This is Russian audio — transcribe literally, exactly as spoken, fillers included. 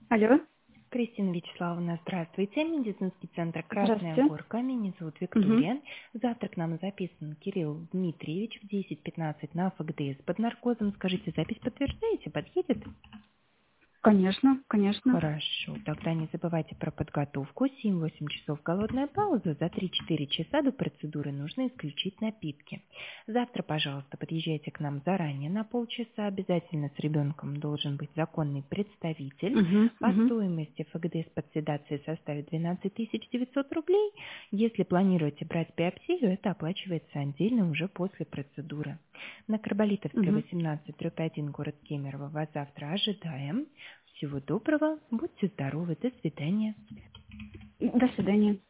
Алло. Кристина Вячеславовна, здравствуйте. Медицинский центр «Красная Здравствуйте. горка». Меня зовут Угу. Виктория. Завтра к нам записан Кирилл Дмитриевич в десять пятнадцать на ФГДС под наркозом. Скажите, запись подтверждаете? Подъедет? Конечно, конечно. Хорошо. Тогда не забывайте про подготовку. семь-восемь часов голодная пауза. За три-четыре часа до процедуры нужно исключить напитки. Завтра, пожалуйста, подъезжайте к нам заранее на полчаса. Обязательно с ребенком должен быть законный представитель. Угу. По Угу. стоимости ФГДС под седацией составит двенадцать тысяч девятьсот рублей. Если планируете брать биопсию, это оплачивается отдельно уже после процедуры. На Карболитовской, Угу. восемнадцать, дробь один, город Кемерово. Вас завтра ожидаем. Всего доброго, будьте здоровы, до свидания. До свидания.